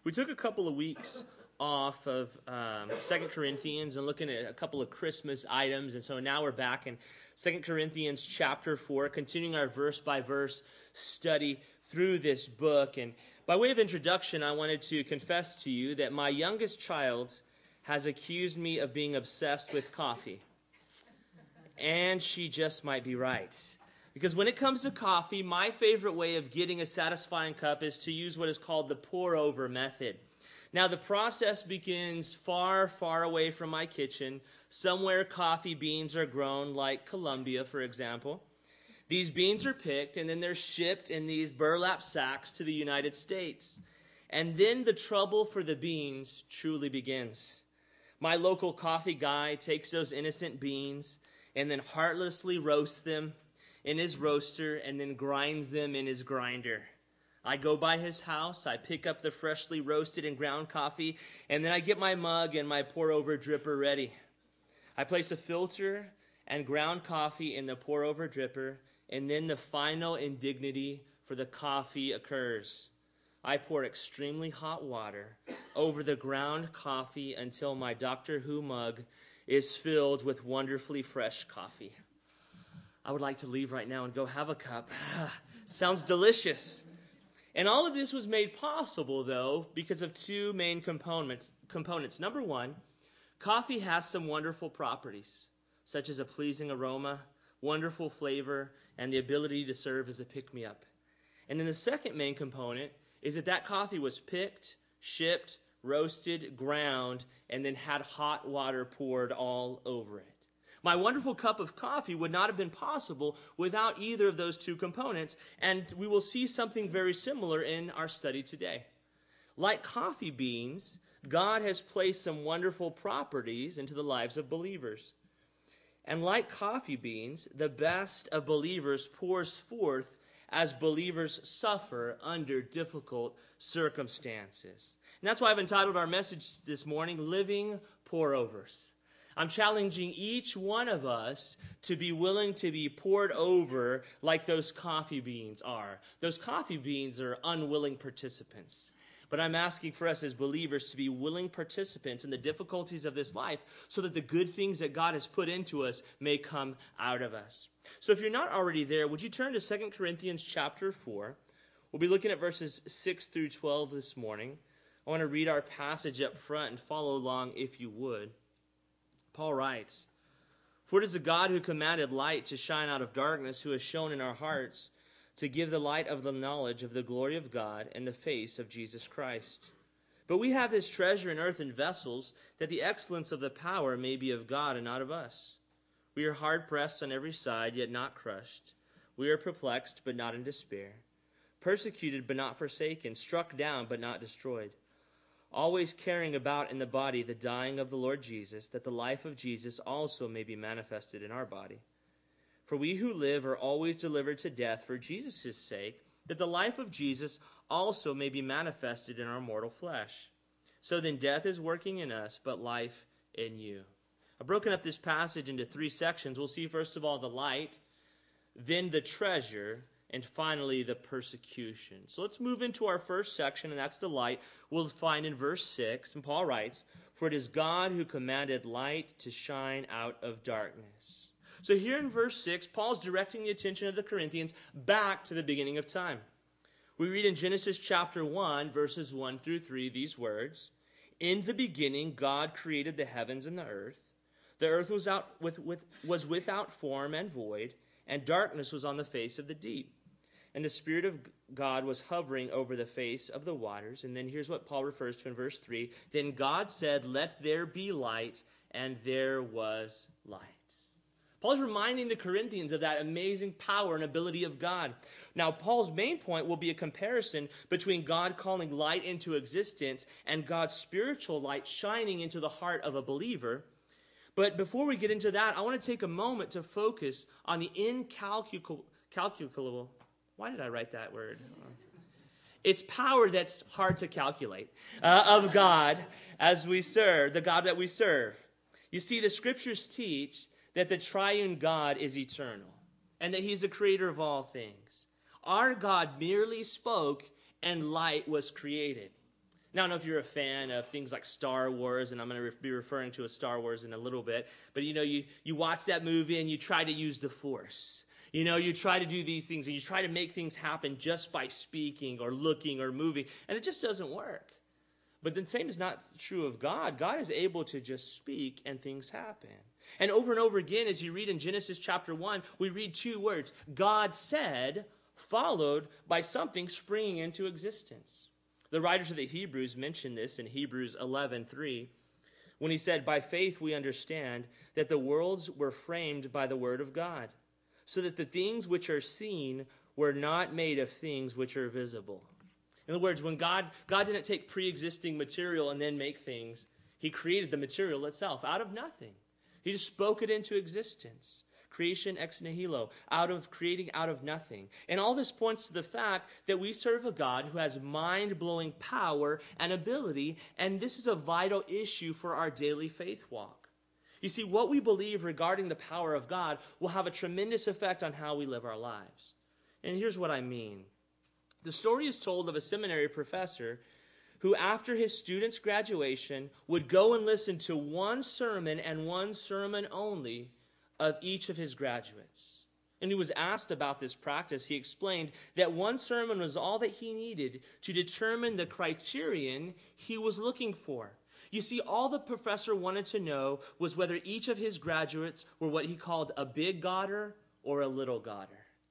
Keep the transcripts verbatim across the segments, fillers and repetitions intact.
We took a couple of weeks off of um, Second Corinthians and looking at a couple of Christmas items, and so now we're back in Second Corinthians chapter four, continuing our verse-by-verse study through this book. And by way of introduction, I wanted to confess to you that my youngest child has accused me of being obsessed with coffee. And she just might be right. Because when it comes to coffee, my favorite way of getting a satisfying cup is to use what is called the pour-over method. Now, the process begins far, far away from my kitchen, somewhere coffee beans are grown, like Colombia, for example. These beans are picked, and then they're shipped in these burlap sacks to the United States. And then the trouble for the beans truly begins. My local coffee guy takes those innocent beans and then heartlessly roasts them in his roaster and then grinds them in his grinder. I go by his house, I pick up the freshly roasted and ground coffee, and then I get my mug and my pour-over dripper ready. I place a filter and ground coffee in the pour-over dripper, and then the final indignity for the coffee occurs. I pour extremely hot water over the ground coffee until my Doctor Who mug is filled with wonderfully fresh coffee. I would like to leave right now and go have a cup. Sounds delicious. And all of this was made possible, though, because of two main components. components. Number one, coffee has some wonderful properties, such as a pleasing aroma, wonderful flavor, and the ability to serve as a pick-me-up. And then the second main component is that that coffee was picked, shipped, roasted, ground, and then had hot water poured all over it. My wonderful cup of coffee would not have been possible without either of those two components, and we will see something very similar in our study today. Like coffee beans, God has placed some wonderful properties into the lives of believers. And like coffee beans, the best of believers pours forth as believers suffer under difficult circumstances. And that's why I've entitled our message this morning, Living Pour-Overs. I'm challenging each one of us to be willing to be poured over like those coffee beans are. Those coffee beans are unwilling participants. But I'm asking for us as believers to be willing participants in the difficulties of this life so that the good things that God has put into us may come out of us. So if you're not already there, would you turn to Second Corinthians chapter four? We'll be looking at verses six through twelve this morning. I want to read our passage up front and follow along if you would. Paul writes, "For it is the God who commanded light to shine out of darkness, who has shown in our hearts to give the light of the knowledge of the glory of God in the face of Jesus Christ. But we have this treasure in earthen vessels, that the excellence of the power may be of God and not of us. We are hard-pressed on every side, yet not crushed. We are perplexed, but not in despair. Persecuted, but not forsaken. Struck down, but not destroyed. Always carrying about in the body the dying of the Lord Jesus, that the life of Jesus also may be manifested in our body. For we who live are always delivered to death for Jesus' sake, that the life of Jesus also may be manifested in our mortal flesh. So then death is working in us, but life in you." I've broken up this passage into three sections. We'll see first of all the light, then the treasure, and finally the persecution. So let's move into our first section, and that's the light. We'll find in verse six, and Paul writes, "For it is God who commanded light to shine out of darkness." So here in verse six, Paul's directing the attention of the Corinthians back to the beginning of time. We read in Genesis chapter one, verses one through three, these words, "In the beginning God created the heavens and the earth. The earth was out with, with was without form and void, and darkness was on the face of the deep. And the Spirit of God was hovering over the face of the waters." And then here's what Paul refers to in verse three. "Then God said, 'Let there be light,' and there was light." Paul's reminding the Corinthians of that amazing power and ability of God. Now, Paul's main point will be a comparison between God calling light into existence and God's spiritual light shining into the heart of a believer. But before we get into that, I want to take a moment to focus on the incalculable, calculable, why did I write that word? It's power that's hard to calculate uh, of God as we serve, the God that we serve. You see, the scriptures teach that the triune God is eternal and that he's the creator of all things. Our God merely spoke and light was created. Now, I don't know if you're a fan of things like Star Wars, and I'm going to be referring to a Star Wars in a little bit, but you know, you, you watch that movie and you try to use the Force. You know, you try to do these things and you try to make things happen just by speaking or looking or moving, and it just doesn't work. But the same is not true of God. God is able to just speak and things happen. And over and over again, as you read in Genesis chapter one, we read two words, God said, followed by something springing into existence. The writers of the Hebrews mention this in Hebrews eleven three, when he said, by faith we understand that the worlds were framed by the word of God, so that the things which are seen were not made of things which are visible. In other words, when God, God didn't take pre-existing material and then make things, he created the material itself out of nothing. He just spoke it into existence. Creation ex nihilo, out of creating out of nothing. And all this points to the fact that we serve a God who has mind-blowing power and ability, and this is a vital issue for our daily faith walk. You see, what we believe regarding the power of God will have a tremendous effect on how we live our lives. And here's what I mean. The story is told of a seminary professor who, after his students' graduation, would go and listen to one sermon and one sermon only of each of his graduates. And he was asked about this practice. He explained that one sermon was all that he needed to determine the criterion he was looking for. You see, all the professor wanted to know was whether each of his graduates were what he called a big Godder or a little Godder.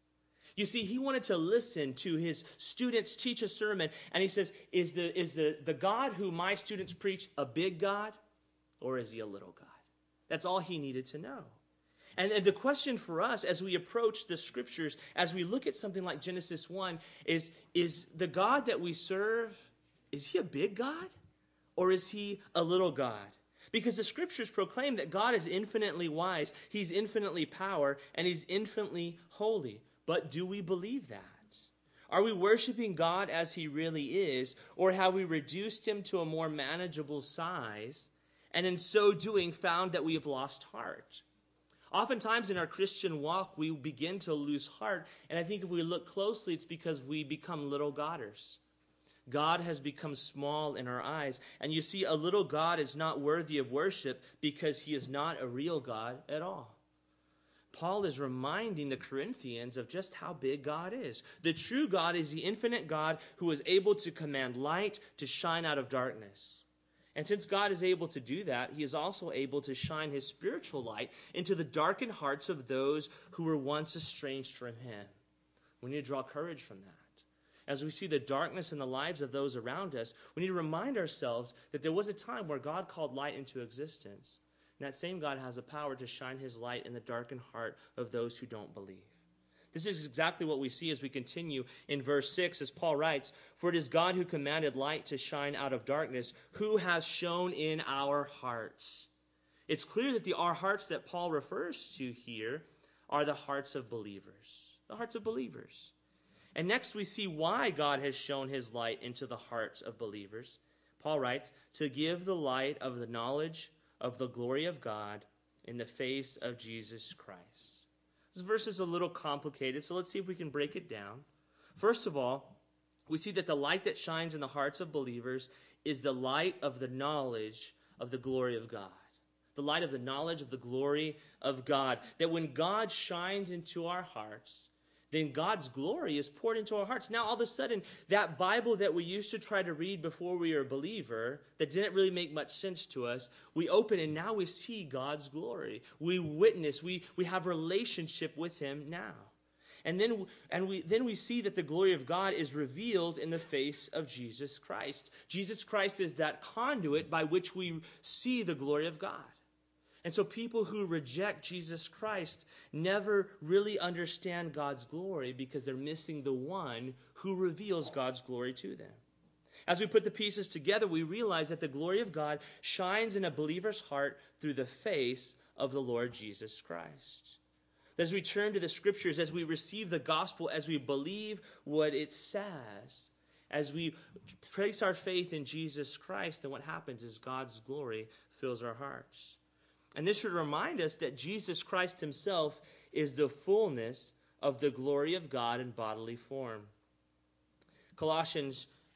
You see, he wanted to listen to his students teach a sermon, and he says, is the, is the, the God who my students preach a big God, or is he a little God? That's all he needed to know. And, and the question for us as we approach the scriptures, as we look at something like Genesis one, is, is the God that we serve, is he a big God, or is he a little God? Because the scriptures proclaim that God is infinitely wise, he's infinitely power, and he's infinitely holy. But do we believe that? Are we worshiping God as he really is, or have we reduced him to a more manageable size, and in so doing found that we have lost heart? Oftentimes in our Christian walk, we begin to lose heart, and I think if we look closely, it's because we become little Godders. God has become small in our eyes, and you see, a little God is not worthy of worship because he is not a real God at all. Paul is reminding the Corinthians of just how big God is. The true God is the infinite God who is able to command light to shine out of darkness. And since God is able to do that, he is also able to shine his spiritual light into the darkened hearts of those who were once estranged from him. We need to draw courage from that. As we see the darkness in the lives of those around us, we need to remind ourselves that there was a time where God called light into existence. And that same God has the power to shine his light in the darkened heart of those who don't believe. This is exactly what we see as we continue in verse six, as Paul writes, for it is God who commanded light to shine out of darkness, who has shone in our hearts. It's clear that the our hearts that Paul refers to here are the hearts of believers. The hearts of believers. And next we see why God has shone his light into the hearts of believers. Paul writes, to give the light of the knowledge of the glory of God in the face of Jesus Christ. This verse is a little complicated, so let's see if we can break it down. First of all, we see that the light that shines in the hearts of believers is the light of the knowledge of the glory of God. The light of the knowledge of the glory of God. That when God shines into our hearts, then God's glory is poured into our hearts. Now, all of a sudden, that Bible that we used to try to read before we were a believer, that didn't really make much sense to us, we open and now we see God's glory. We witness, we, we have relationship with him now. And then, and we, then we see that the glory of God is revealed in the face of Jesus Christ. Jesus Christ is that conduit by which we see the glory of God. And so people who reject Jesus Christ never really understand God's glory because they're missing the one who reveals God's glory to them. As we put the pieces together, we realize that the glory of God shines in a believer's heart through the face of the Lord Jesus Christ. As we turn to the scriptures, as we receive the gospel, as we believe what it says, as we place our faith in Jesus Christ, then what happens is God's glory fills our hearts. And this should remind us that Jesus Christ himself is the fullness of the glory of God in bodily form. Colossians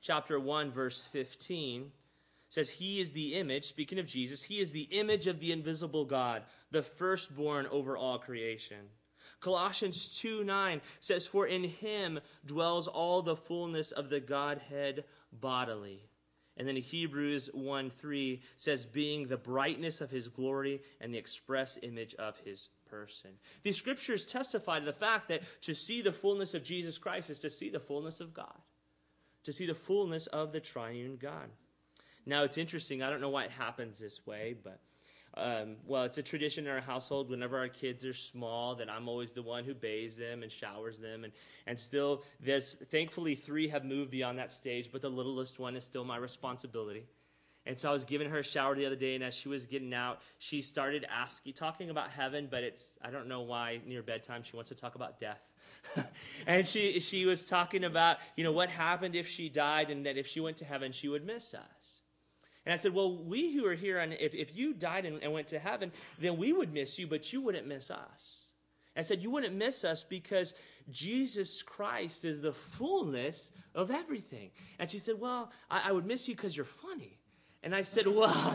chapter one, verse fifteen, says, he is the image, speaking of Jesus, he is the image of the invisible God, the firstborn over all creation. Colossians two nine says, for in him dwells all the fullness of the Godhead bodily. And then Hebrews one three says, being the brightness of his glory and the express image of his person. These scriptures testify to the fact that to see the fullness of Jesus Christ is to see the fullness of God, to see the fullness of the triune God. Now, it's interesting. I don't know why it happens this way, but Um, well, it's a tradition in our household whenever our kids are small that I'm always the one who bathes them and showers them. And, and still, there's thankfully three have moved beyond that stage, but the littlest one is still my responsibility. And so I was giving her a shower the other day, and as she was getting out, she started asking, talking about heaven, but it's, I don't know why near bedtime she wants to talk about death. And she she was talking about, you know, what happened if she died and that if she went to heaven, she would miss us. And I said, well, we who are here, and if, if you died and, and went to heaven, then we would miss you, but you wouldn't miss us. I said, you wouldn't miss us because Jesus Christ is the fullness of everything. And she said, well, I, I would miss you because you're funny. And I said, well,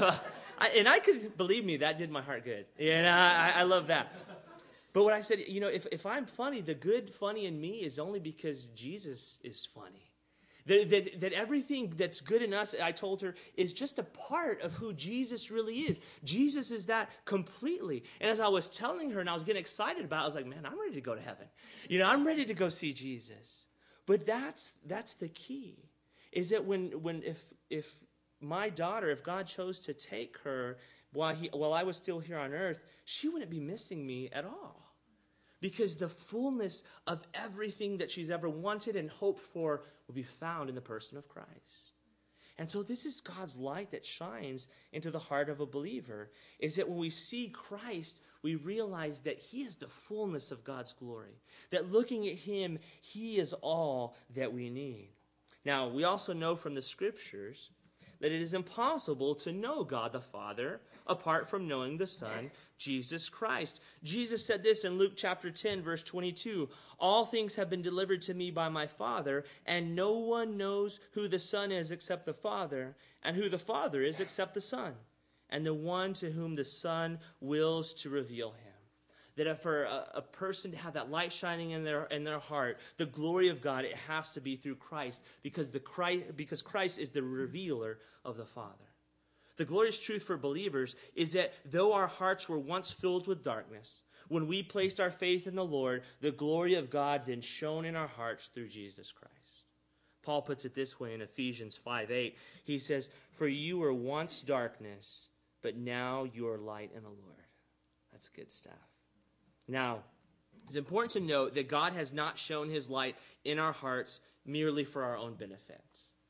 I, and I could, believe me, that did my heart good. And I, I love that. But what I said, you know, if, if I'm funny, the good funny in me is only because Jesus is funny. That, that, that everything that's good in us, I told her, is just a part of who Jesus really is. Jesus is that completely. And as I was telling her and I was getting excited about it, I was like, man, I'm ready to go to heaven. You know, I'm ready to go see Jesus. But that's that's the key, is that when when if if my daughter, if God chose to take her while he while I was still here on earth, she wouldn't be missing me at all. Because the fullness of everything that she's ever wanted and hoped for will be found in the person of Christ. And so this is God's light that shines into the heart of a believer, is that when we see Christ, we realize that he is the fullness of God's glory. That looking at him, he is all that we need. Now, we also know from the scriptures that it is impossible to know God the Father apart from knowing the Son, Jesus Christ. Jesus said this in Luke chapter ten, verse twenty-two, all things have been delivered to me by my Father, and no one knows who the Son is except the Father, and who the Father is except the Son, and the one to whom the Son wills to reveal him. That for a, a person to have that light shining in their in their heart, the glory of God, it has to be through Christ, because the Christ because Christ is the revealer of the Father. The glorious truth for believers is that though our hearts were once filled with darkness, when we placed our faith in the Lord, the glory of God then shone in our hearts through Jesus Christ. Paul puts it this way in Ephesians five eight. He says, "For you were once darkness, but now you are light in the Lord." That's good stuff. Now, it's important to note that God has not shown his light in our hearts merely for our own benefit.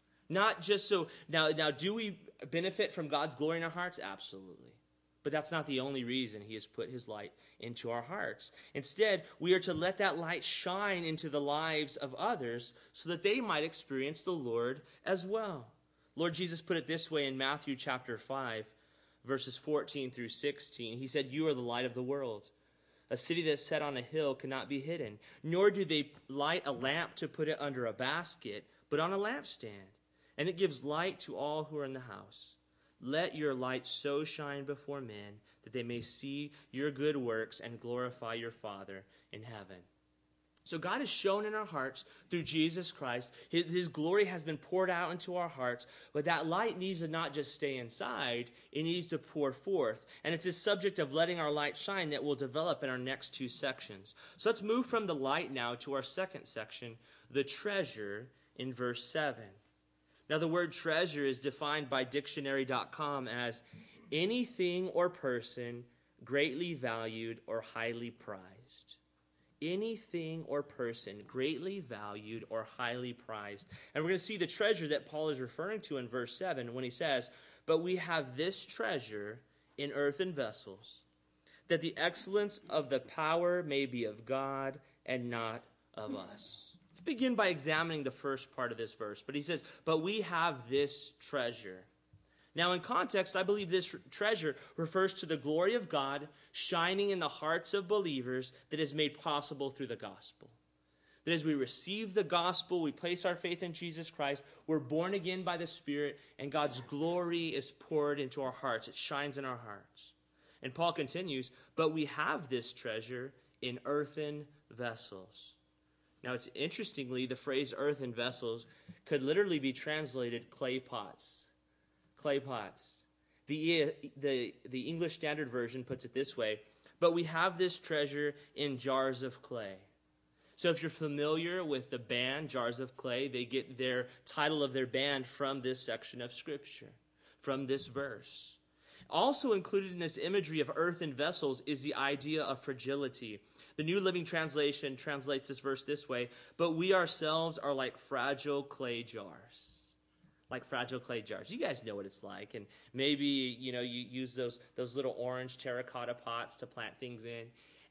Not just so, now, now do we benefit from God's glory in our hearts? Absolutely. But that's not the only reason he has put his light into our hearts. Instead, we are to let that light shine into the lives of others so that they might experience the Lord as well. Lord Jesus put it this way in Matthew chapter five, verses fourteen through sixteen. He said, "You are the light of the world. A city that's set on a hill cannot be hidden, nor do they light a lamp to put it under a basket, but on a lampstand, and it gives light to all who are in the house. Let your light so shine before men that they may see your good works and glorify your Father in heaven." So God has shown in our hearts through Jesus Christ. His, his glory has been poured out into our hearts, but that light needs to not just stay inside, it needs to pour forth. And it's this subject of letting our light shine that we'll develop in our next two sections. So let's move from the light now to our second section, the treasure, in verse seven. Now the word treasure is defined by dictionary dot com as anything or person greatly valued or highly prized. Anything or person greatly valued or highly prized. And we're going to see the treasure that Paul is referring to in verse seven when he says, "But we have this treasure in earthen vessels, that the excellence of the power may be of God and not of us." Let's begin by examining the first part of this verse. But he says, "But we have this treasure." Now, in context, I believe this treasure refers to the glory of God shining in the hearts of believers that is made possible through the gospel. That as we receive the gospel, we place our faith in Jesus Christ, we're born again by the Spirit, and God's glory is poured into our hearts. It shines in our hearts. And Paul continues, but we have this treasure in earthen vessels. Now, it's interestingly, the phrase earthen vessels could literally be translated clay pots. Clay pots. The, the, the English Standard Version puts it this way, but we have this treasure in jars of clay. So if you're familiar with the band Jars of Clay, they get their title of their band from this section of Scripture, from this verse. Also included in this imagery of earthen vessels is the idea of fragility. The New Living Translation translates this verse this way, but we ourselves are like fragile clay jars. Like fragile clay jars. You guys know what it's like. And maybe, you know, you use those those little orange terracotta pots to plant things in.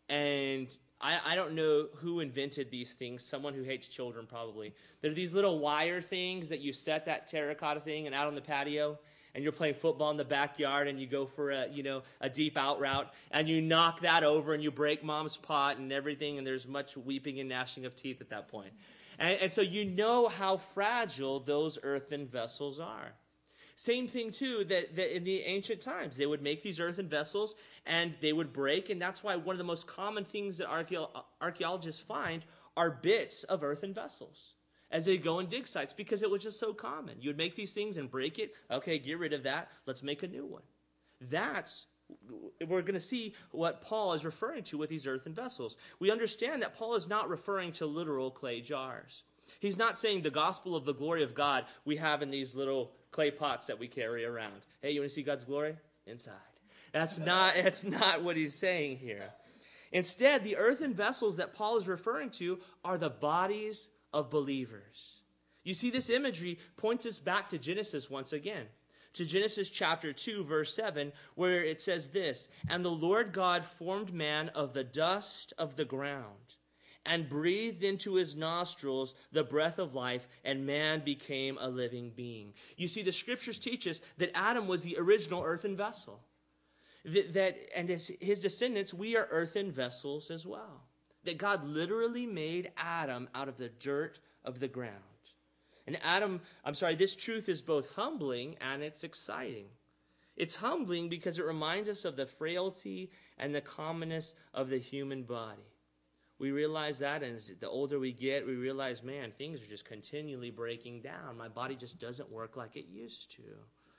And I, I don't know who invented these things. Someone who hates children probably. They're these little wire things that you set that terracotta thing and out on the patio. And you're playing football in the backyard and you go for a, you know, a deep out route. And you knock that over and you break mom's pot and everything. And there's much weeping and gnashing of teeth at that point. And, and so you know how fragile those earthen vessels are. Same thing, too, that, that in the ancient times, they would make these earthen vessels and they would break. And that's why one of the most common things that archaeo- archaeologists find are bits of earthen vessels as they go and dig sites, because it was just so common. You would make these things and break it. Okay, get rid of that. Let's make a new one. That's, we're going to see what Paul is referring to with these earthen vessels. We understand that Paul is not referring to literal clay jars. He's not saying the gospel of the glory of God we have in these little clay pots that we carry around. Hey, you want to see God's glory? Inside. That's not, that's not what he's saying here. Instead, the earthen vessels that Paul is referring to are the bodies of believers. You see, this imagery points us back to Genesis once again. To Genesis chapter two, verse seven, where it says this, and the Lord God formed man of the dust of the ground, and breathed into his nostrils the breath of life, and man became a living being. You see, the scriptures teach us that Adam was the original earthen vessel. That, that and as his descendants, we are earthen vessels as well. That God literally made Adam out of the dirt of the ground. And Adam, I'm sorry, this truth is both humbling and it's exciting. It's humbling because it reminds us of the frailty and the commonness of the human body. We realize that, and as the older we get, we realize, man, things are just continually breaking down. My body just doesn't work like it used to.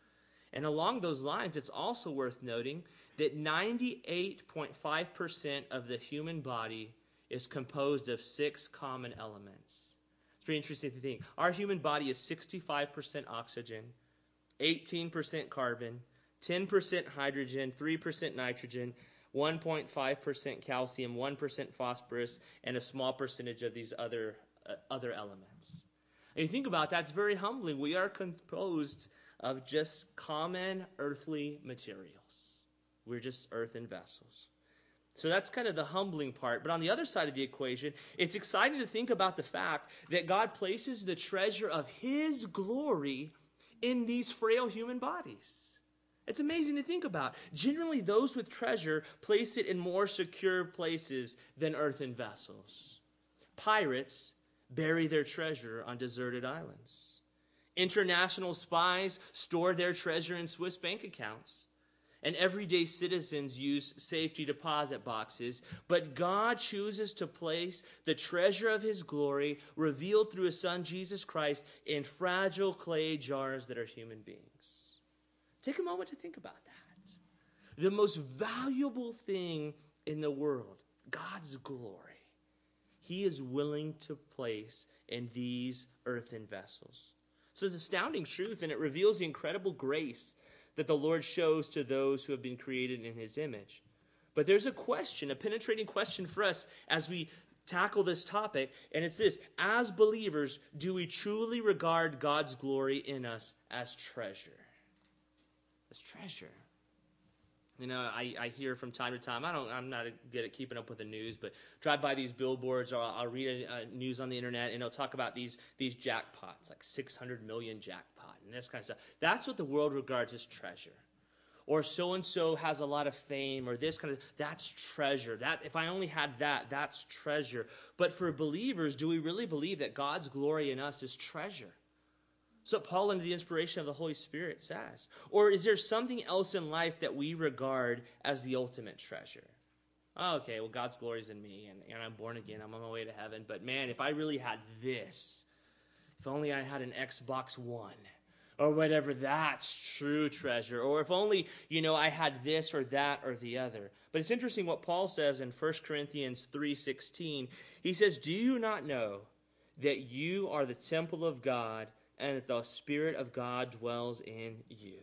And along those lines, it's also worth noting that ninety-eight point five percent of the human body is composed of six common elements. It's pretty interesting to think. Our human body is sixty-five percent oxygen, eighteen percent carbon, ten percent hydrogen, three percent nitrogen, one point five percent calcium, one percent phosphorus, and a small percentage of these other uh, other elements. And you think about that, it's very humbling. We are composed of just common earthly materials. We're just earthen vessels. So that's kind of the humbling part. But on the other side of the equation, it's exciting to think about the fact that God places the treasure of his glory in these frail human bodies. It's amazing to think about. Generally, those with treasure place it in more secure places than earthen vessels. Pirates bury their treasure on deserted islands. International spies store their treasure in Swiss bank accounts. And everyday citizens use safety deposit boxes. But God chooses to place the treasure of his glory, revealed through his Son, Jesus Christ, in fragile clay jars that are human beings. Take a moment to think about that. The most valuable thing in the world, God's glory, he is willing to place in these earthen vessels. So it's an astounding truth, and it reveals the incredible grace that the Lord shows to those who have been created in his image. But there's a question, a penetrating question for us as we tackle this topic, and it's this: as believers, do we truly regard God's glory in us as treasure? As treasure. You know, I, I hear from time to time, I don't, I'm not good at keeping up with the news, but drive by these billboards, or I'll, I'll read a, a news on the internet, and it'll talk about these these jackpots, like six hundred million jackpot, and this kind of stuff. That's what the world regards as treasure. or so-and-so has a lot of fame, or this kind of, that's treasure. That if I only had that, that's treasure. But for believers, do we really believe that God's glory in us is treasure? So Paul, under the inspiration of the Holy Spirit, says. Or is there something else in life that we regard as the ultimate treasure? Oh, okay, well, God's glory is in me, and, and I'm born again. I'm on my way to heaven. But man, if I really had this, if only I had an Xbox One, or whatever, that's true treasure. Or if only, you know, I had this or that or the other. But it's interesting what Paul says in First Corinthians three sixteen. He says, do you not know that you are the temple of God, and that the Spirit of God dwells in you?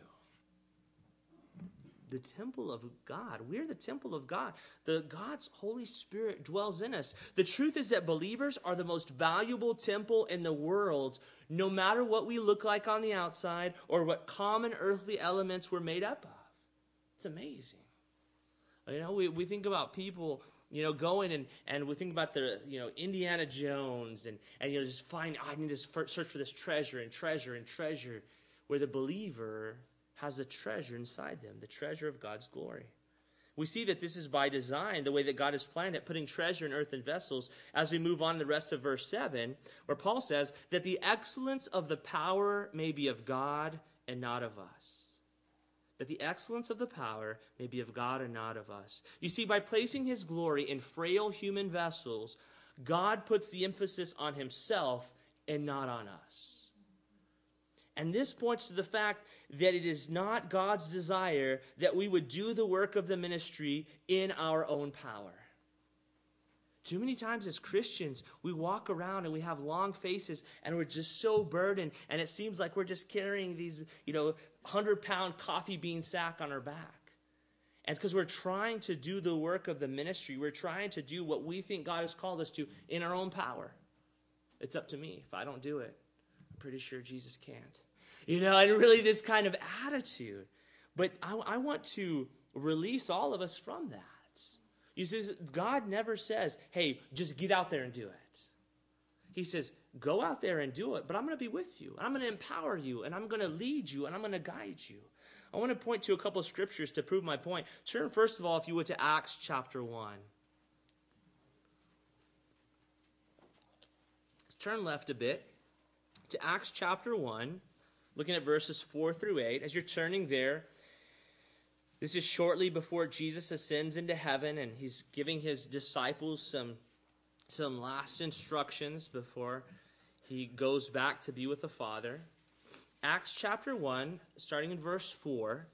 The temple of God. We're the temple of God. The God's Holy Spirit dwells in us. The truth is that believers are the most valuable temple in the world, no matter what we look like on the outside or what common earthly elements we're made up of. It's amazing. You know, we, we think about people, you know, going and, and we think about the, you know, Indiana Jones and, and you know, just find, oh, I need to search for this treasure and treasure and treasure, where the believer has a treasure inside them, the treasure of God's glory. We see that this is by design, the way that God has planned it, putting treasure in earthen vessels, as we move on to the rest of verse seven, where Paul says that the excellence of the power may be of God and not of us. That the excellence of the power may be of God and not of us. You see, by placing his glory in frail human vessels, God puts the emphasis on himself and not on us. And this points to the fact that it is not God's desire that we would do the work of the ministry in our own power. Too many times as Christians, we walk around and we have long faces and we're just so burdened, and it seems like we're just carrying these, you know, hundred-pound coffee bean sack on our back. And because we're trying to do the work of the ministry, we're trying to do what we think God has called us to in our own power. It's up to me. If I don't do it, I'm pretty sure Jesus can't. You know, and really this kind of attitude. But I, I want to release all of us from that. You see, God never says, hey, just get out there and do it. He says, go out there and do it, but I'm going to be with you. I'm going to empower you, and I'm going to lead you, and I'm going to guide you. I want to point to a couple of scriptures to prove my point. Turn, first of all, if you would, to Acts chapter one. Let's turn left a bit to Acts chapter one. Looking at verses four through eight. As you're turning there, this is shortly before Jesus ascends into heaven, and he's giving his disciples some, some last instructions before he goes back to be with the Father. Acts chapter one, starting in verse four,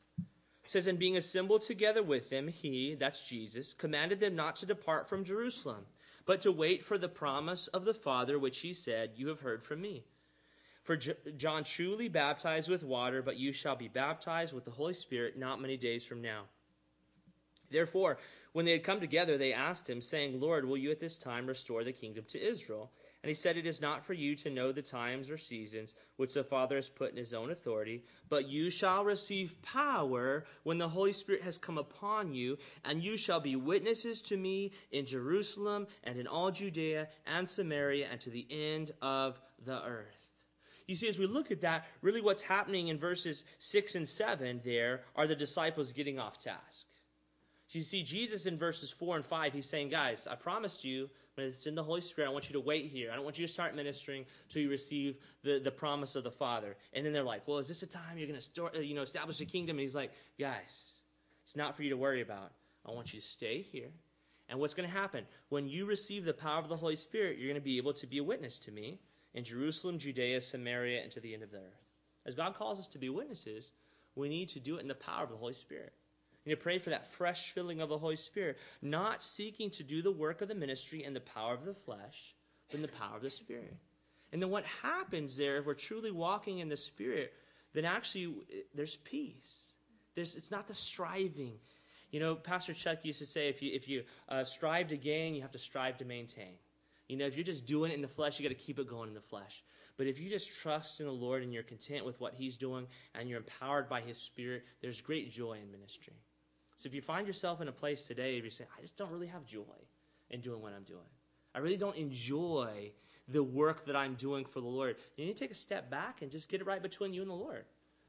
says, and being assembled together with them, he, that's Jesus, commanded them not to depart from Jerusalem, but to wait for the promise of the Father, which he said, you have heard from me. For John truly baptized with water, but you shall be baptized with the Holy Spirit not many days from now. Therefore, when they had come together, they asked him, saying, Lord, will you at this time restore the kingdom to Israel? And he said, it is not for you to know the times or seasons which the Father has put in his own authority, but you shall receive power when the Holy Spirit has come upon you, and you shall be witnesses to me in Jerusalem and in all Judea and Samaria and to the end of the earth. You see, as we look at that, really what's happening in verses six and seven there are the disciples getting off task. You see, Jesus in verses four and five, he's saying, guys, I promised you, when it's in the Holy Spirit, I want you to wait here. I don't want you to start ministering till you receive the, the promise of the Father. And then they're like, well, is this a time you're going to you know, establish a kingdom? And he's like, guys, it's not for you to worry about. I want you to stay here. And what's going to happen? When you receive the power of the Holy Spirit, you're going to be able to be a witness to me in Jerusalem, Judea, Samaria, and to the end of the earth. As God calls us to be witnesses, we need to do it in the power of the Holy Spirit. We need to pray for that fresh filling of the Holy Spirit, not seeking to do the work of the ministry in the power of the flesh, but in the power of the Spirit. And then what happens there, if we're truly walking in the Spirit, then actually there's peace. There's, it's not the striving. You know, Pastor Chuck used to say, if you, if you uh, strive to gain, you have to strive to maintain. You know, if you're just doing it in the flesh, you got to keep it going in the flesh. But if you just trust in the Lord and you're content with what he's doing and you're empowered by his Spirit, there's great joy in ministry. So if you find yourself in a place today where you're saying, I just don't really have joy in doing what I'm doing. I really don't enjoy the work that I'm doing for the Lord. You need to take a step back and just get it right between you and the Lord.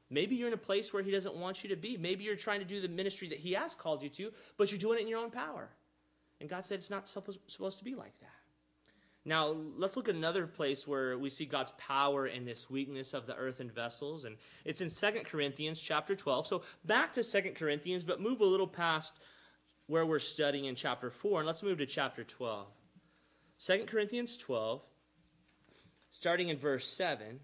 Maybe you're in a place where he doesn't want you to be. Maybe you're trying to do the ministry that he has called you to, but you're doing it in your own power. And God said it's not supposed, supposed to be like that. Now, let's look at another place where we see God's power in this weakness of the earthen vessels, and it's in Second Corinthians chapter twelve. So back to Second Corinthians, but move a little past where we're studying in chapter four, and let's move to chapter twelve. Second Corinthians twelve, starting in verse seven,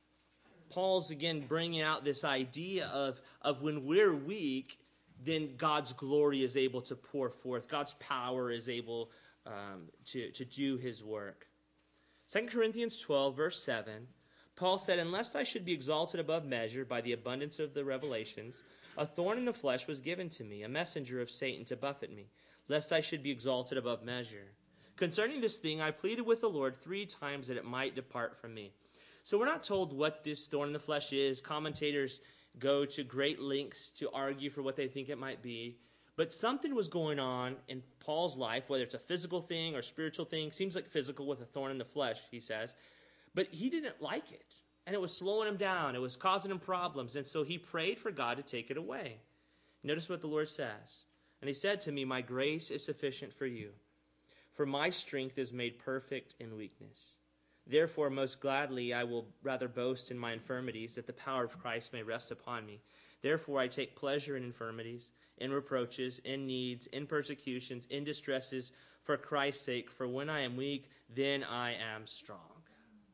Paul's again bringing out this idea of, of when we're weak, then God's glory is able to pour forth. God's power is able Um, to, to do his work. Second Corinthians twelve, verse seven, Paul said, "Unless I should be exalted above measure by the abundance of the revelations, a thorn in the flesh was given to me, a messenger of Satan to buffet me, lest I should be exalted above measure. Concerning this thing, I pleaded with the Lord three times that it might depart from me." So we're not told what this thorn in the flesh is. Commentators go to great lengths to argue for what they think it might be. But something was going on in Paul's life, whether it's a physical thing or spiritual thing. Seems like physical with a thorn in the flesh, he says. But he didn't like it. And it was slowing him down. It was causing him problems. And so he prayed for God to take it away. Notice what the Lord says. "And he said to me, my grace is sufficient for you, for my strength is made perfect in weakness. Therefore, most gladly I will rather boast in my infirmities, that the power of Christ may rest upon me. Therefore I take pleasure in infirmities, in reproaches, in needs, in persecutions, in distresses, for Christ's sake. For when I am weak, then I am strong."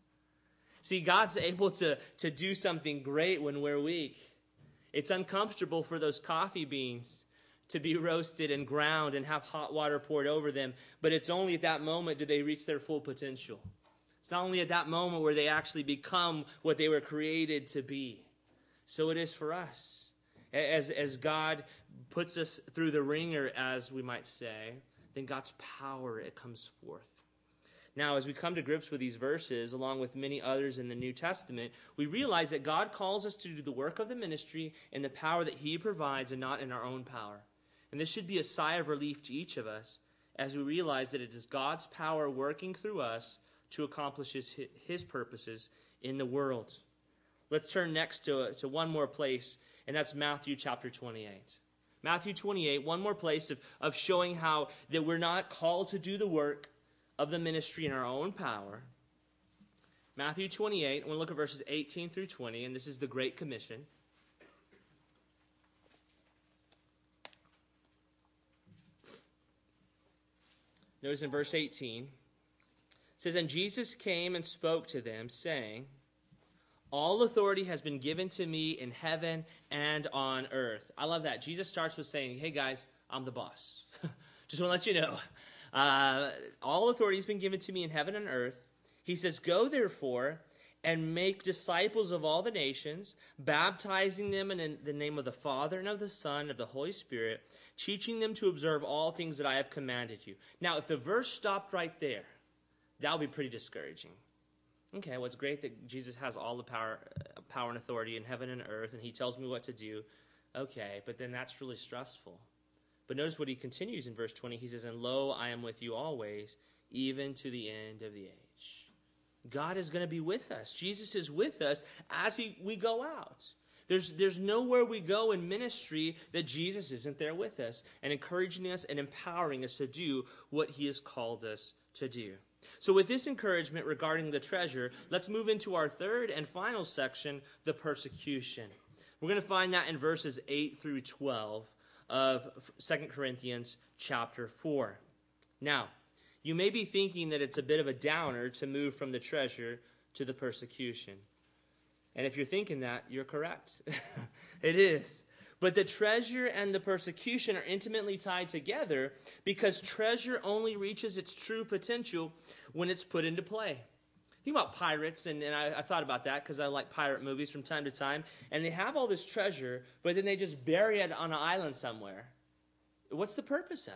See, God's able to, to do something great when we're weak. It's uncomfortable for those coffee beans to be roasted and ground and have hot water poured over them, but it's only at that moment do they reach their full potential. It's not only at that moment where they actually become what they were created to be. So it is for us. As, as God puts us through the ringer, as we might say, then God's power, it comes forth. Now, as we come to grips with these verses, along with many others in the New Testament, we realize that God calls us to do the work of the ministry in the power that he provides and not in our own power. And this should be a sigh of relief to each of us as we realize that it is God's power working through us to accomplish his, his purposes in the world. Let's turn next to, to one more place, and that's Matthew chapter twenty-eight. Matthew twenty-eight, one more place of, of showing how that we're not called to do the work of the ministry in our own power. Matthew twenty-eight, we'll look at verses eighteen through twenty, and this is the Great Commission. Notice in verse eighteen, it says, "And Jesus came and spoke to them, saying, all authority has been given to me in heaven and on earth." I love that. Jesus starts with saying, hey guys, I'm the boss. Just want to let you know. Uh, all authority has been given to me in heaven and earth. He says, "Go therefore and make disciples of all the nations, baptizing them in the name of the Father and of the Son and of the Holy Spirit, teaching them to observe all things that I have commanded you." Now, if the verse stopped right there, that would be pretty discouraging. Okay, well, it's great that Jesus has all the power, power and authority in heaven and earth, and he tells me what to do. Okay, but then that's really stressful. But notice what he continues in verse twenty. He says, "And lo, I am with you always, even to the end of the age." God is going to be with us. Jesus is with us as he, we go out. There's, there's nowhere we go in ministry that Jesus isn't there with us and encouraging us and empowering us to do what he has called us to do. So with this encouragement regarding the treasure, let's move into our third and final section, the persecution. We're going to find that in verses eight through twelve of Second Corinthians chapter four. Now, you may be thinking that it's a bit of a downer to move from the treasure to the persecution. And if you're thinking that, you're correct. It is. But the treasure and the persecution are intimately tied together because treasure only reaches its true potential when it's put into play. Think about pirates, and, and I, I thought about that because I like pirate movies from time to time, and they have all this treasure, but then they just bury it on an island somewhere. What's the purpose of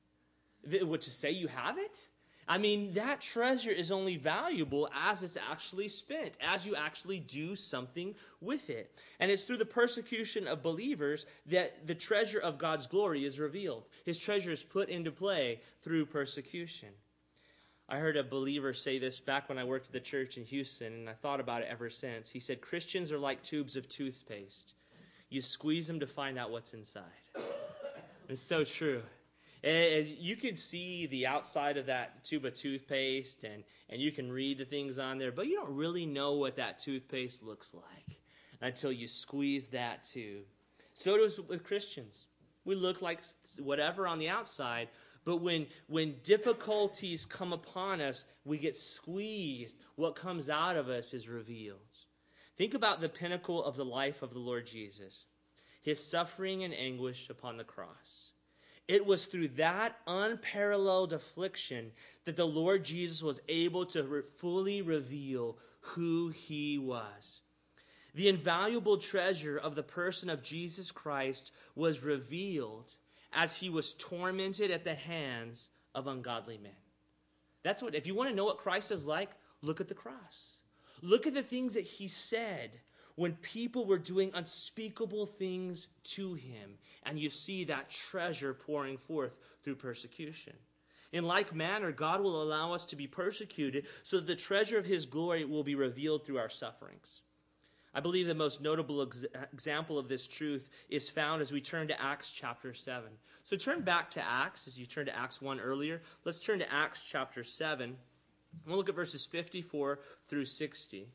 it? What, to say you have it? I mean, that treasure is only valuable as it's actually spent, as you actually do something with it. And it's through the persecution of believers that the treasure of God's glory is revealed. His treasure is put into play through persecution. I heard a believer say this back when I worked at the church in Houston, and I thought about it ever since. He said, Christians are like tubes of toothpaste. You squeeze them to find out what's inside. It's so true. As you can see the outside of that tube of toothpaste, and, and you can read the things on there, but you don't really know what that toothpaste looks like until you squeeze that tube. So does with Christians. We look like whatever on the outside, but when when difficulties come upon us, we get squeezed. What comes out of us is revealed. Think about the pinnacle of the life of the Lord Jesus, his suffering and anguish upon the cross. It was through that unparalleled affliction that the Lord Jesus was able to re- fully reveal who he was. The invaluable treasure of the person of Jesus Christ was revealed as he was tormented at the hands of ungodly men. That's what, if you want to know what Christ is like, look at the cross. Look at the things that he said when people were doing unspeakable things to him, and you see that treasure pouring forth through persecution. In like manner, God will allow us to be persecuted so that the treasure of his glory will be revealed through our sufferings. I believe the most notable ex- example of this truth is found as we turn to Acts chapter seven. So turn back to Acts as you turned to Acts one earlier. Let's turn to Acts chapter seven. We'll look at verses fifty-four through sixty.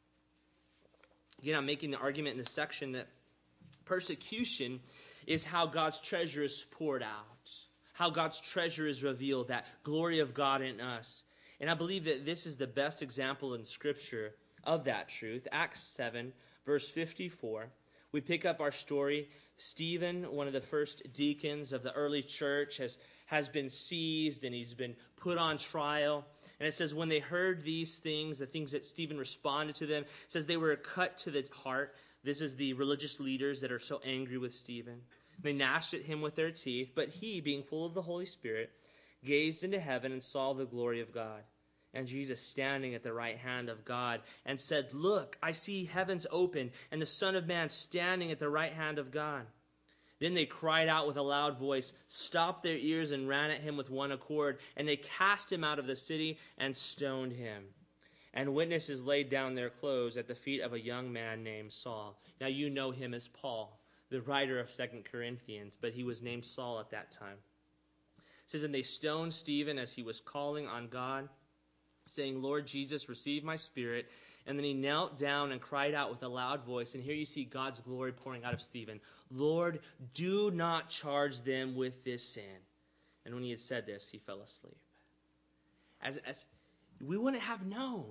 Again, I'm making the argument in this section that persecution is how God's treasure is poured out, how God's treasure is revealed, that glory of God in us. And I believe that this is the best example in Scripture of that truth. Acts seven, verse fifty-four. We pick up our story. Stephen, one of the first deacons of the early church, has, has been seized and he's been put on trial. And it says when they heard these things, the things that Stephen responded to them, it says they were cut to the heart. This is the religious leaders that are so angry with Stephen. They gnashed at him with their teeth, but he, being full of the Holy Spirit, gazed into heaven and saw the glory of God, and Jesus standing at the right hand of God, and said, Look, I see heavens open, and the Son of Man standing at the right hand of God. Then they cried out with a loud voice, stopped their ears, and ran at him with one accord, and they cast him out of the city and stoned him. And witnesses laid down their clothes at the feet of a young man named Saul. Now you know him as Paul, the writer of Second Corinthians, but he was named Saul at that time. It says, and they stoned Stephen as he was calling on God, saying, Lord Jesus, receive my spirit. And then he knelt down and cried out with a loud voice. And here you see God's glory pouring out of Stephen. Lord, do not charge them with this sin. And when he had said this, he fell asleep. As, as we wouldn't have known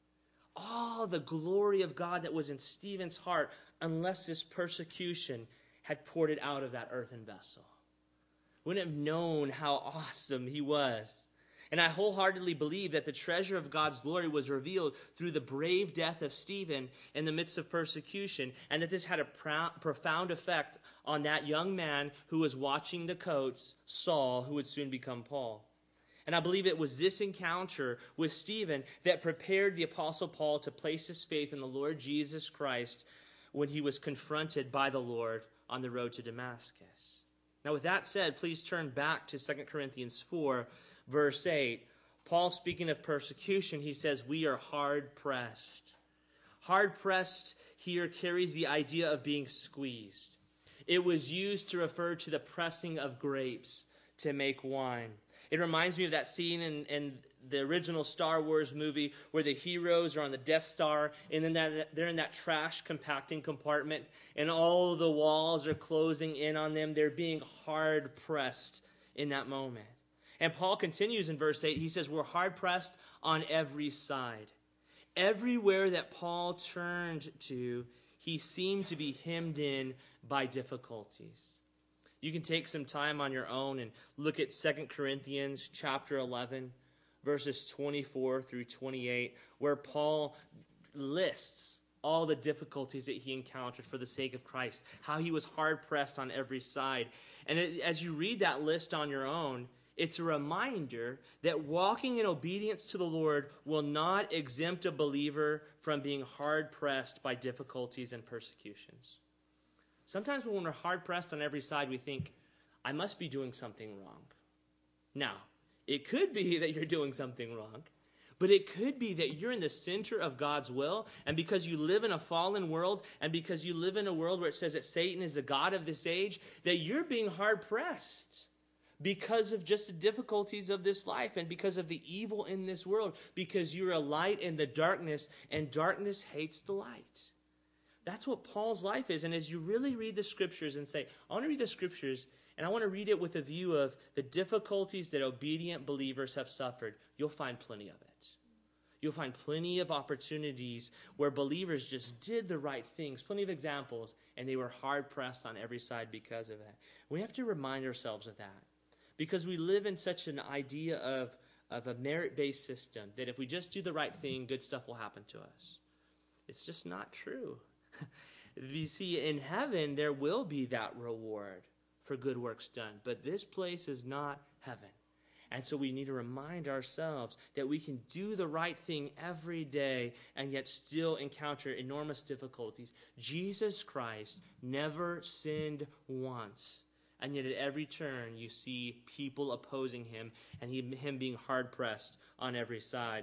all the glory of God that was in Stephen's heart unless this persecution had poured it out of that earthen vessel. We wouldn't have known how awesome he was. And I wholeheartedly believe that the treasure of God's glory was revealed through the brave death of Stephen in the midst of persecution, and that this had a pro- profound effect on that young man who was watching the coats, Saul, who would soon become Paul. And I believe it was this encounter with Stephen that prepared the Apostle Paul to place his faith in the Lord Jesus Christ when he was confronted by the Lord on the road to Damascus. Now, with that said, please turn back to Second Corinthians four, verse eight. Paul, speaking of persecution, he says, we are hard-pressed. Hard-pressed here carries the idea of being squeezed. It was used to refer to the pressing of grapes to make wine. It reminds me of that scene in, in the original Star Wars movie where the heroes are on the Death Star and then that, they're in that trash compacting compartment and all the walls are closing in on them. They're being hard pressed in that moment. And Paul continues in verse eight. He says, we're hard pressed on every side. Everywhere that Paul turned to, he seemed to be hemmed in by difficulties. You can take some time on your own and look at Second Corinthians chapter eleven, verses twenty-four through twenty-eight, where Paul lists all the difficulties that he encountered for the sake of Christ, how he was hard-pressed on every side. And it, as you read that list on your own, it's a reminder that walking in obedience to the Lord will not exempt a believer from being hard-pressed by difficulties and persecutions. Sometimes when we're hard-pressed on every side, we think, I must be doing something wrong. Now, It could be that you're doing something wrong. But it could be that you're in the center of God's will, and because you live in a fallen world, and because you live in a world where it says that Satan is the god of this age, that you're being hard-pressed because of just the difficulties of this life and because of the evil in this world, because you're a light in the darkness, and darkness hates the light. That's what Paul's life is. And as you really read the Scriptures and say, I want to read the Scriptures, and I want to read it with a view of the difficulties that obedient believers have suffered, you'll find plenty of it. You'll find plenty of opportunities where believers just did the right things, plenty of examples, and they were hard-pressed on every side because of that. We have to remind ourselves of that because we live in such an idea of, of a merit-based system that if we just do the right thing, good stuff will happen to us. It's just not true. You see, in heaven, there will be that reward for good works done, but this place is not heaven. And so we need to remind ourselves that we can do the right thing every day and yet still encounter enormous difficulties. Jesus Christ never sinned once. And yet at every turn you see people opposing him and he, him being hard-pressed on every side.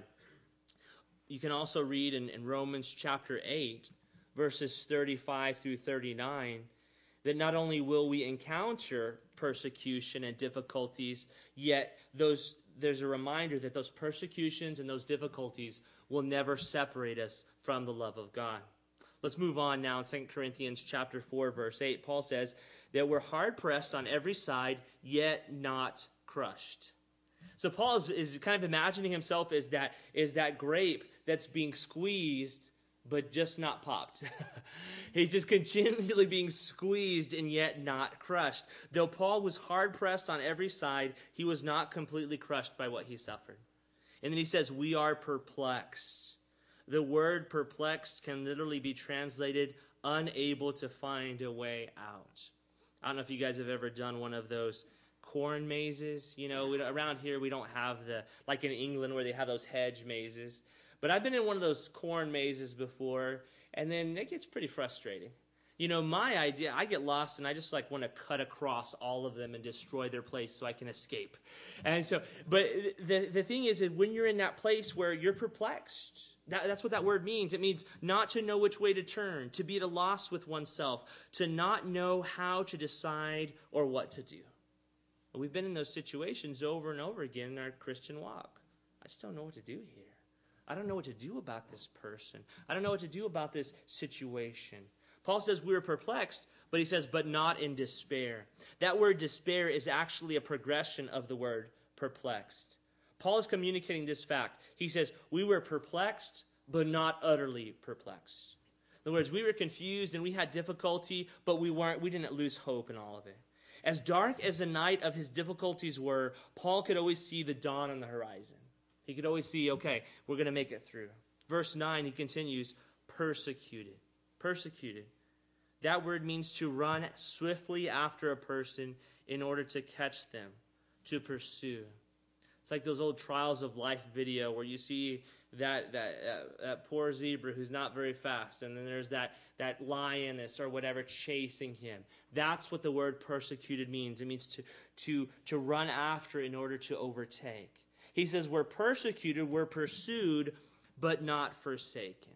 You can also read in, in Romans chapter eight, verses thirty-five through thirty-nine, that not only will we encounter persecution and difficulties, yet those there's a reminder that those persecutions and those difficulties will never separate us from the love of God. Let's move on now in Second Corinthians chapter four, verse eight. Paul says that we're hard-pressed on every side, yet not crushed. So Paul is, is kind of imagining himself as that, as that grape that's being squeezed but just not popped. He's just continually being squeezed and yet not crushed. Though Paul was hard-pressed on every side, he was not completely crushed by what he suffered. And then he says, we are perplexed. The word perplexed can literally be translated unable to find a way out. I don't know if you guys have ever done one of those corn mazes. You know, we, around here we don't have the, like in England where they have those hedge mazes. But I've been in one of those corn mazes before, and then it gets pretty frustrating. You know, my idea, I get lost, and I just like want to cut across all of them and destroy their place so I can escape. And so, but the the thing is that when you're in that place where you're perplexed, that, that's what that word means. It means not to know which way to turn, to be at a loss with oneself, to not know how to decide or what to do. We've been in those situations over and over again in our Christian walk. I just don't know what to do here. I don't know what to do about this person. I don't know what to do about this situation. Paul says we were perplexed, but he says, but not in despair. That word despair is actually a progression of the word perplexed. Paul is communicating this fact. He says we were perplexed, but not utterly perplexed. In other words, we were confused and we had difficulty, but we weren't. We didn't lose hope in all of it. As dark as the night of his difficulties were, Paul could always see the dawn on the horizon. He could always see, okay, we're going to make it through. Verse nine, he continues, persecuted. Persecuted. That word means to run swiftly after a person in order to catch them, to pursue. It's like those old Trials of Life video where you see that that, uh, that poor zebra who's not very fast, and then there's that, that lioness or whatever chasing him. That's what the word persecuted means. It means to, to, to run after in order to overtake. He says we're persecuted, we're pursued, but not forsaken.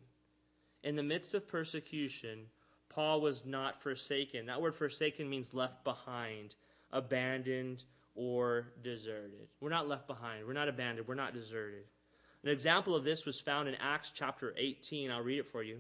In the midst of persecution, Paul was not forsaken. That word forsaken means left behind, abandoned, or deserted. We're not left behind. We're not abandoned. We're not deserted. An example of this was found in Acts chapter eighteen. I'll read it for you.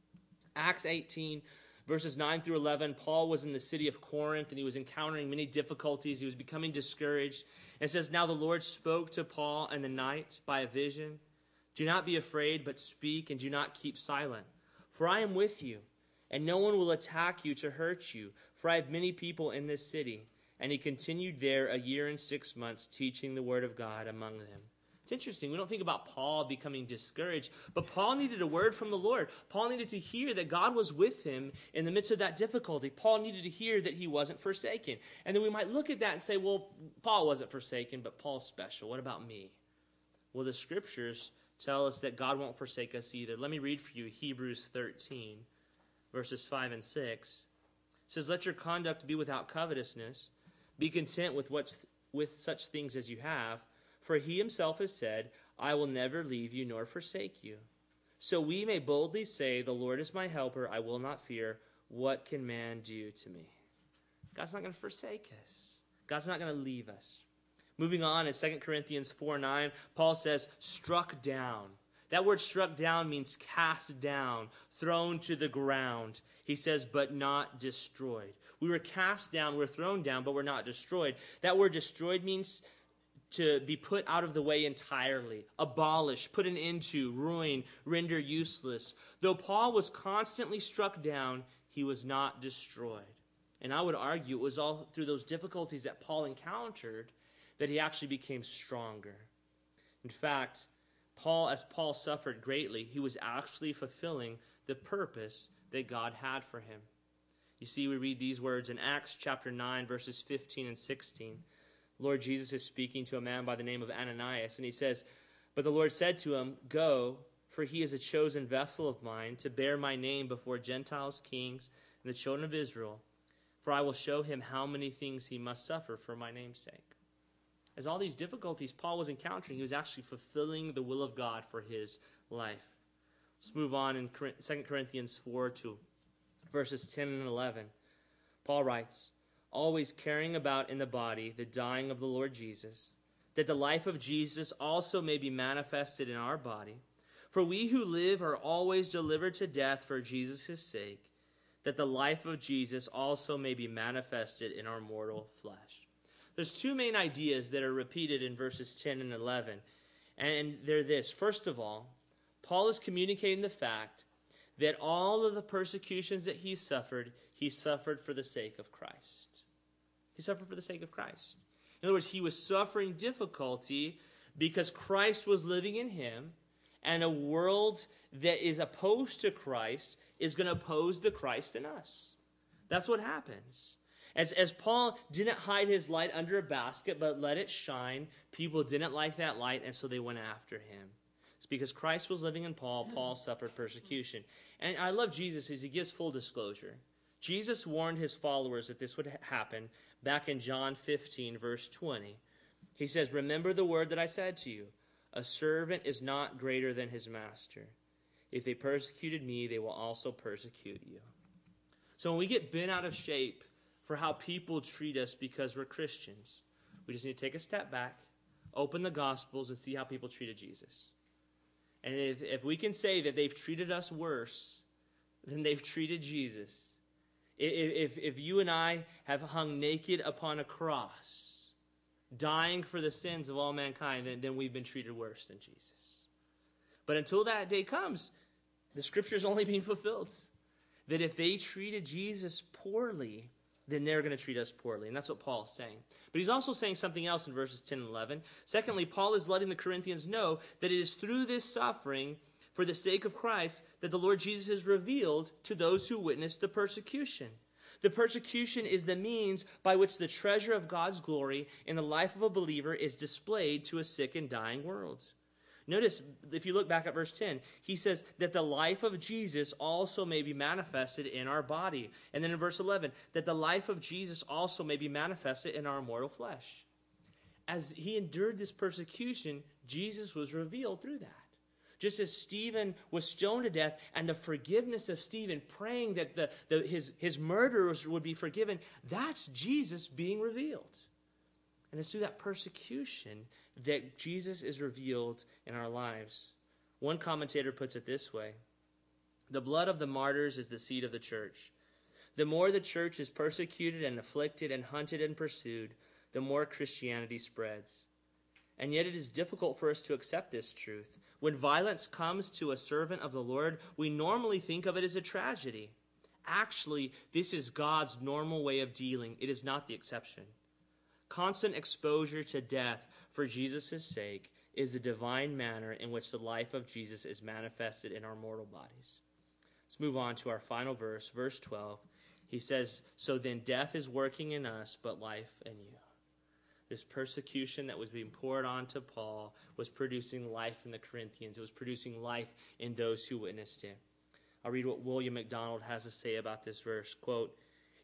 Acts eighteen, verses nine through eleven, Paul was in the city of Corinth, and he was encountering many difficulties. He was becoming discouraged. It says, now the Lord spoke to Paul in the night by a vision. Do not be afraid, but speak, and do not keep silent. For I am with you, and no one will attack you to hurt you, for I have many people in this city. And he continued there a year and six months, teaching the word of God among them. It's interesting. We don't think about Paul becoming discouraged, but Paul needed a word from the Lord. Paul needed to hear that God was with him in the midst of that difficulty. Paul needed to hear that he wasn't forsaken. And then we might look at that and say, well, Paul wasn't forsaken, but Paul's special. What about me? Well, the scriptures tell us that God won't forsake us either. Let me read for you Hebrews thirteen, verses five and six. It says, let your conduct be without covetousness. Be content with what's with such things as you have. For he himself has said, I will never leave you nor forsake you. So we may boldly say, the Lord is my helper, I will not fear. What can man do to me? God's not going to forsake us. God's not going to leave us. Moving on in Second Corinthians four nine, Paul says, struck down. That word struck down means cast down, thrown to the ground. He says, but not destroyed. We were cast down, we're thrown down, but we're not destroyed. That word destroyed means to be put out of the way entirely, abolish, put an end to, ruin, render useless. Though Paul was constantly struck down, he was not destroyed. And I would argue it was all through those difficulties that Paul encountered that he actually became stronger. In fact, Paul, as Paul suffered greatly, he was actually fulfilling the purpose that God had for him. You see, we read these words in Acts chapter nine, verses fifteen and sixteen. Lord Jesus is speaking to a man by the name of Ananias, and he says, but the Lord said to him, go, for he is a chosen vessel of mine to bear my name before Gentiles, kings, and the children of Israel, for I will show him how many things he must suffer for my name's sake. As all these difficulties Paul was encountering, he was actually fulfilling the will of God for his life. Let's move on in Second Corinthians four to verses ten and eleven. Paul writes, always carrying about in the body the dying of the Lord Jesus, that the life of Jesus also may be manifested in our body. For we who live are always delivered to death for Jesus' sake, that the life of Jesus also may be manifested in our mortal flesh. There's two main ideas that are repeated in verses ten and eleven, and they're this. First of all, Paul is communicating the fact that all of the persecutions that he suffered, he suffered for the sake of Christ. He suffered for the sake of Christ. In other words, he was suffering difficulty because Christ was living in him, and a world that is opposed to Christ is going to oppose the Christ in us. That's what happens. As, as Paul didn't hide his light under a basket, but let it shine, people didn't like that light, and so they went after him. It's because Christ was living in Paul, Paul suffered persecution. And I love Jesus as he gives full disclosure. Jesus warned his followers that this would happen back in John fifteen, verse twenty. He says, remember the word that I said to you, a servant is not greater than his master. If they persecuted me, they will also persecute you. So when we get bent out of shape for how people treat us because we're Christians, we just need to take a step back, open the Gospels, and see how people treated Jesus. And if, if we can say that they've treated us worse than they've treated Jesus, if, if you and I have hung naked upon a cross, dying for the sins of all mankind, then, then we've been treated worse than Jesus. But until that day comes, the Scripture is only being fulfilled. That if they treated Jesus poorly, then they're going to treat us poorly. And that's what Paul is saying. But he's also saying something else in verses ten and eleven. Secondly, Paul is letting the Corinthians know that it is through this suffering for the sake of Christ that the Lord Jesus is revealed to those who witness the persecution. The persecution is the means by which the treasure of God's glory in the life of a believer is displayed to a sick and dying world. Notice, if you look back at verse ten, he says that the life of Jesus also may be manifested in our body. And then in verse eleven, that the life of Jesus also may be manifested in our mortal flesh. As he endured this persecution, Jesus was revealed through that. Just as Stephen was stoned to death, and the forgiveness of Stephen, praying that the, the, his, his murderers would be forgiven, that's Jesus being revealed. And it's through that persecution that Jesus is revealed in our lives. One commentator puts it this way: the blood of the martyrs is the seed of the church. The more the church is persecuted and afflicted and hunted and pursued, the more Christianity spreads. And yet it is difficult for us to accept this truth. When violence comes to a servant of the Lord, we normally think of it as a tragedy. Actually, this is God's normal way of dealing. It is not the exception. Constant exposure to death for Jesus' sake is the divine manner in which the life of Jesus is manifested in our mortal bodies. Let's move on to our final verse, verse twelve. He says, so then death is working in us, but life in you. This persecution that was being poured onto Paul was producing life in the Corinthians. It was producing life in those who witnessed it. I'll read what William MacDonald has to say about this verse. Quote,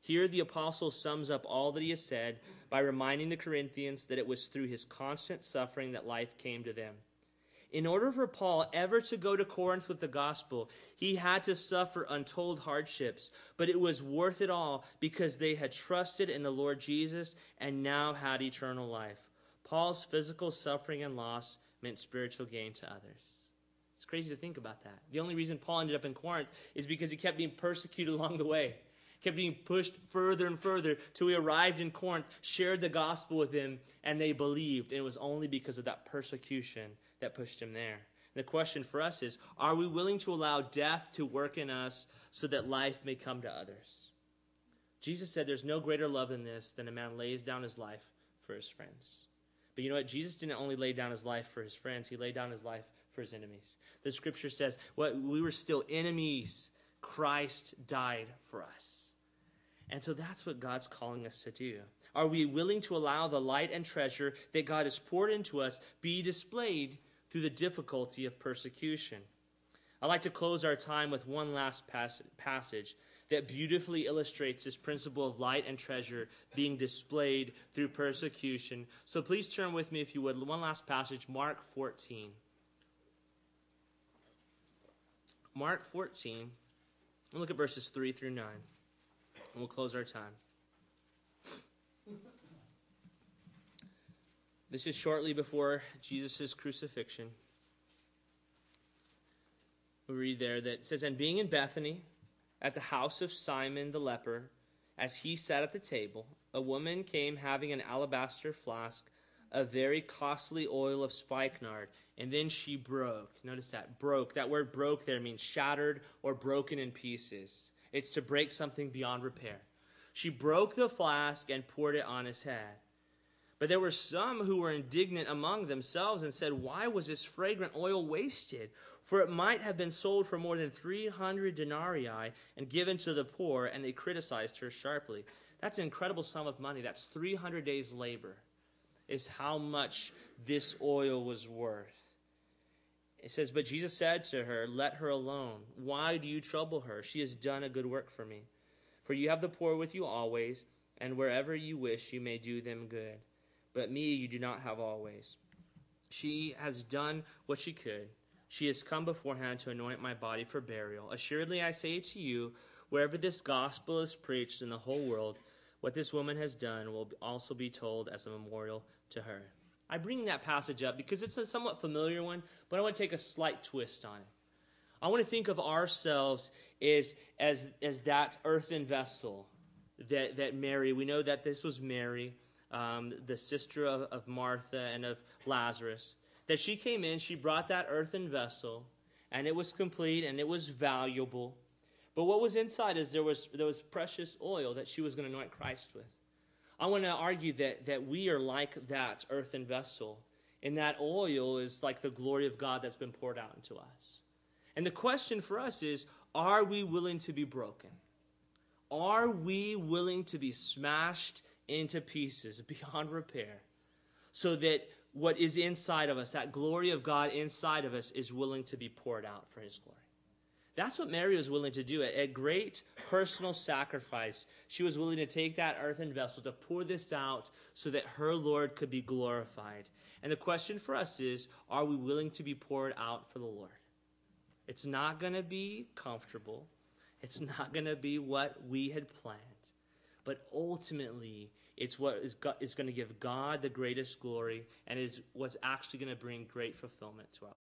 Here the apostle sums up all that he has said by reminding the Corinthians that it was through his constant suffering that life came to them. In order for Paul ever to go to Corinth with the gospel, he had to suffer untold hardships, but it was worth it all because they had trusted in the Lord Jesus and now had eternal life. Paul's physical suffering and loss meant spiritual gain to others. It's crazy to think about that. The only reason Paul ended up in Corinth is because he kept being persecuted along the way. Kept being pushed further and further till he arrived in Corinth, shared the gospel with them, and they believed. And it was only because of that persecution that pushed him there. And the question for us is, are we willing to allow death to work in us so that life may come to others? Jesus said there's no greater love than this, than a man lays down his life for his friends. But you know what? Jesus didn't only lay down his life for his friends. He laid down his life for his enemies. The scripture says, what we were still enemies, Christ died for us. And so that's what God's calling us to do. Are we willing to allow the light and treasure that God has poured into us be displayed through the difficulty of persecution? I'd like to close our time with one last passage that beautifully illustrates this principle of light and treasure being displayed through persecution. So please turn with me, if you would, one last passage, Mark fourteen. Mark fourteen, and look at verses three through nine. And we'll close our time. This is shortly before Jesus' crucifixion. We read there that it says, "And being in Bethany, at the house of Simon the leper, as he sat at the table, a woman came having an alabaster flask of very costly oil of spikenard, and then she broke." Notice that, broke. That word broke there means shattered or broken in pieces. It's to break something beyond repair. She broke the flask and poured it on his head. But there were some who were indignant among themselves and said, "Why was this fragrant oil wasted? For it might have been sold for more than three hundred denarii and given to the poor." And they criticized her sharply. That's an incredible sum of money. That's three hundred days' labor is how much this oil was worth. It says, "But Jesus said to her, 'Let her alone. Why do you trouble her? She has done a good work for me. For you have the poor with you always, and wherever you wish you may do them good. But me you do not have always. She has done what she could. She has come beforehand to anoint my body for burial. Assuredly I say to you, wherever this gospel is preached in the whole world, what this woman has done will also be told as a memorial to her.'" I bring that passage up because it's a somewhat familiar one, but I want to take a slight twist on it. I want to think of ourselves as as, as that earthen vessel that, that Mary, we know that this was Mary, um, the sister of, of Martha and of Lazarus, that she came in, she brought that earthen vessel, and it was complete and it was valuable. But what was inside is there was there was precious oil that she was going to anoint Christ with. I want to argue that, that we are like that earthen vessel, and that oil is like the glory of God that's been poured out into us. And the question for us is, are we willing to be broken? Are we willing to be smashed into pieces beyond repair so that what is inside of us, that glory of God inside of us, is willing to be poured out for his glory? That's what Mary was willing to do. At great personal sacrifice, she was willing to take that earthen vessel to pour this out so that her Lord could be glorified. And the question for us is, are we willing to be poured out for the Lord? It's not going to be comfortable. It's not going to be what we had planned. But ultimately, it's what is, is going to give God the greatest glory, and is what's actually going to bring great fulfillment to us.